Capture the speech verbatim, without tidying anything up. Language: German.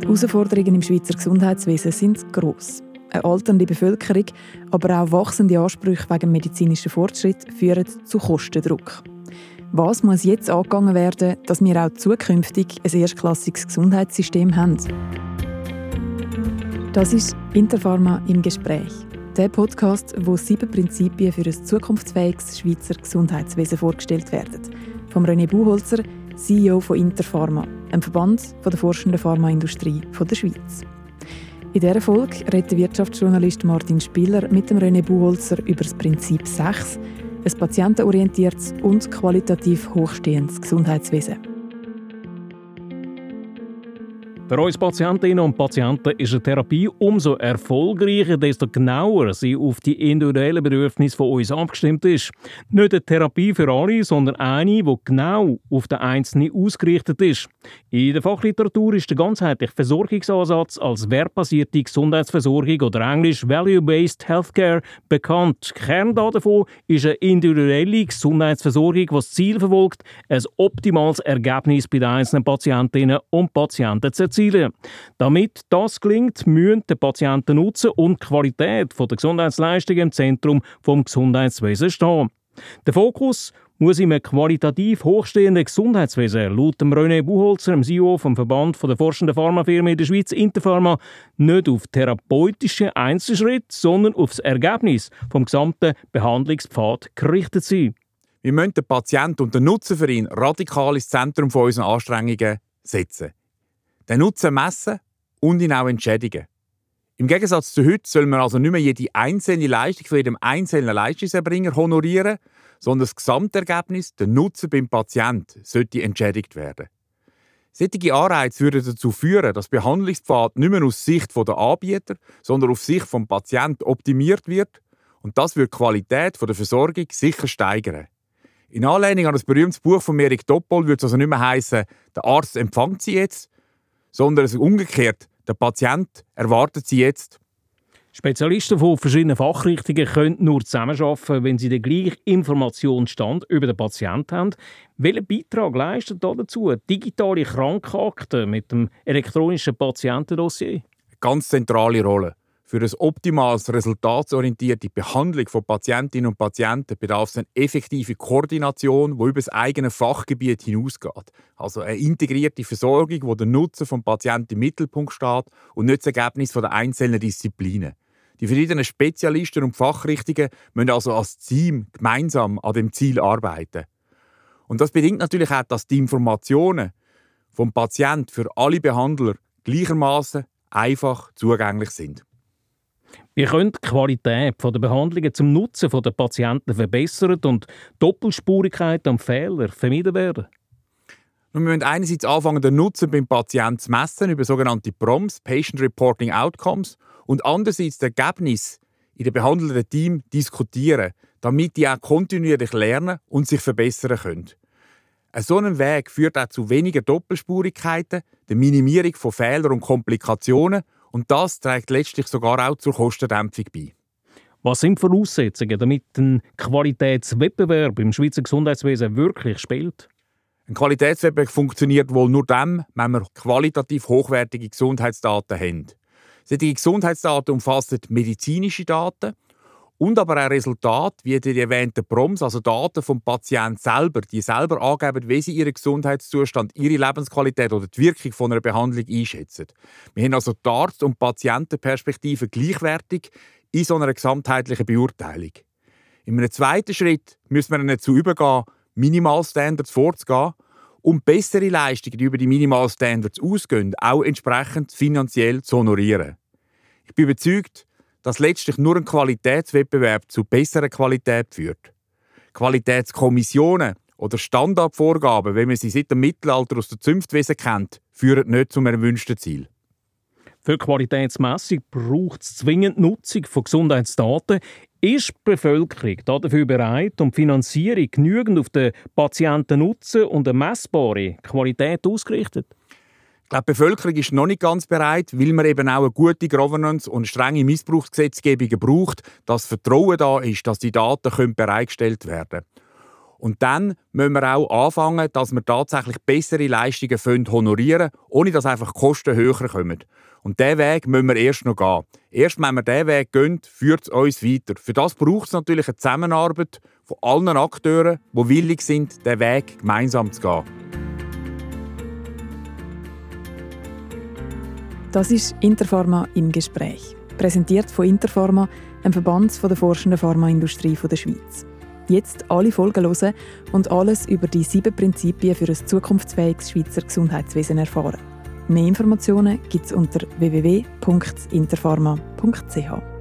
Die Herausforderungen im Schweizer Gesundheitswesen sind gross. Eine alternde Bevölkerung, aber auch wachsende Ansprüche wegen medizinischer Fortschritt führen zu Kostendruck. Was muss jetzt angegangen werden, dass wir auch zukünftig ein erstklassiges Gesundheitssystem haben? Das ist Interpharma im Gespräch. Der Podcast, wo sieben Prinzipien für ein zukunftsfähiges Schweizer Gesundheitswesen vorgestellt werden. Von René Buchholzer, C E O von Interpharma, einem Verband von der forschenden Pharmaindustrie der Schweiz. In dieser Folge redet der Wirtschaftsjournalist Martin Spieler mit dem René Buchholzer über das Prinzip sechs, ein patientenorientiertes und qualitativ hochstehendes Gesundheitswesen. Für uns Patientinnen und Patienten ist eine Therapie umso erfolgreicher, desto genauer sie auf die individuellen Bedürfnisse von uns abgestimmt ist. Nicht eine Therapie für alle, sondern eine, die genau auf den Einzelnen ausgerichtet ist. In der Fachliteratur ist der ganzheitliche Versorgungsansatz als wertbasierte Gesundheitsversorgung oder englisch Value-Based Healthcare bekannt. Kern davon ist eine individuelle Gesundheitsversorgung, die das Ziel verfolgt, ein optimales Ergebnis bei den einzelnen Patientinnen und Patienten zu erzielen. Damit das gelingt, müssen der Patientennutzen und die Qualität der Gesundheitsleistungen im Zentrum des Gesundheitswesens stehen. Der Fokus muss im qualitativ hochstehenden Gesundheitswesen laut René Buchholzer, dem C E O vom Verband der forschenden Pharmafirmen in der Schweiz, Interpharma, nicht auf therapeutische Einzelschritte, sondern auf das Ergebnis vom gesamten Behandlungspfad gerichtet sein. Wir müssen den Patienten und den Nutzen für ihn radikal ins Zentrum unserer Anstrengungen setzen. Den Nutzen messen und ihn auch entschädigen. Im Gegensatz zu heute soll man also nicht mehr jede einzelne Leistung von jedem einzelnen Leistungserbringer honorieren, sondern das Gesamtergebnis, der Nutzen beim Patienten, sollte entschädigt werden. Solche Anreize würden dazu führen, dass der Behandlungspfad nicht mehr aus Sicht der Anbieter, sondern auf Sicht des Patienten optimiert wird, und das würde die Qualität der Versorgung sicher steigern. In Anlehnung an das berühmte Buch von Erik Topol würde es also nicht mehr heissen, der Arzt empfängt sie jetzt, sondern es umgekehrt, der Patient erwartet sie jetzt. Spezialisten von verschiedenen Fachrichtungen können nur zusammenarbeiten, wenn sie den gleichen Informationsstand über den Patienten haben. Welchen Beitrag leistet dazu digitale Krankenakte mit dem elektronischen Patientendossier? Eine ganz zentrale Rolle. Für ein optimales, resultatsorientierte Behandlung von Patientinnen und Patienten bedarf es eine effektive Koordination, die über das eigene Fachgebiet hinausgeht. Also eine integrierte Versorgung, wo der Nutzen des Patienten im Mittelpunkt steht und nicht das Ergebnis der einzelnen Disziplinen. Die verschiedenen Spezialisten und Fachrichtungen müssen also als Team gemeinsam an dem Ziel arbeiten. Und das bedingt natürlich auch, dass die Informationen vom Patienten für alle Behandler gleichermaßen einfach zugänglich sind. Wie können die Qualität der Behandlungen zum Nutzen der Patienten verbessert und Doppelspurigkeit und Fehler vermieden werden? Wir müssen einerseits anfangen, den Nutzen beim Patienten zu messen über sogenannte P R O Ms, Patient Reporting Outcomes, und andererseits das Ergebnis in den behandelnden Team diskutieren, damit die auch kontinuierlich lernen und sich verbessern können. Ein solcher Weg führt auch zu weniger Doppelspurigkeiten, der Minimierung von Fehlern und Komplikationen, und das trägt letztlich sogar auch zur Kostendämpfung bei. Was sind die Voraussetzungen, damit ein Qualitätswettbewerb im Schweizer Gesundheitswesen wirklich spielt? Ein Qualitätswettbewerb funktioniert wohl nur dann, wenn wir qualitativ hochwertige Gesundheitsdaten haben. Solche Gesundheitsdaten umfassen medizinische Daten und aber auch Resultate, wie die erwähnten P R O Ms, also Daten vom Patienten selber, die selber angeben, wie sie ihren Gesundheitszustand, ihre Lebensqualität oder die Wirkung von einer Behandlung einschätzen. Wir haben also die Arzt- und Patientenperspektive gleichwertig in so einer gesamtheitlichen Beurteilung. In einem zweiten Schritt müssen wir dazu übergehen, Minimalstandards vorzugehen und bessere Leistungen, die über die Minimalstandards ausgehen, auch entsprechend finanziell zu honorieren. Ich bin überzeugt, dass letztlich nur ein Qualitätswettbewerb zu besserer Qualität führt. Qualitätskommissionen oder Standardvorgaben, wie man sie seit dem Mittelalter aus dem Zünftwesen kennt, führen nicht zum erwünschten Ziel. Für Qualitätsmessung braucht es zwingend Nutzung von Gesundheitsdaten. Ist die Bevölkerung dafür bereit und die Finanzierung genügend auf den Patientennutzen und eine messbare Qualität ausgerichtet? Ich glaube, die Bevölkerung ist noch nicht ganz bereit, weil man eben auch eine gute Governance und strenge Missbrauchsgesetzgebung braucht, dass Vertrauen da ist, dass die Daten bereitgestellt werden können. Und dann müssen wir auch anfangen, dass wir tatsächlich bessere Leistungen honorieren können, ohne dass einfach die Kosten höher kommen. Und diesen Weg müssen wir erst noch gehen. Erst wenn wir diesen Weg gehen, führt es uns weiter. Für das braucht es natürlich eine Zusammenarbeit von allen Akteuren, die willig sind, diesen Weg gemeinsam zu gehen. Das ist Interpharma im Gespräch. Präsentiert von Interpharma, einem Verband der forschenden Pharmaindustrie der Schweiz. Jetzt alle Folgen hören und alles über die sieben Prinzipien für ein zukunftsfähiges Schweizer Gesundheitswesen erfahren. Mehr Informationen gibt es unter w w w punkt interpharma punkt c h.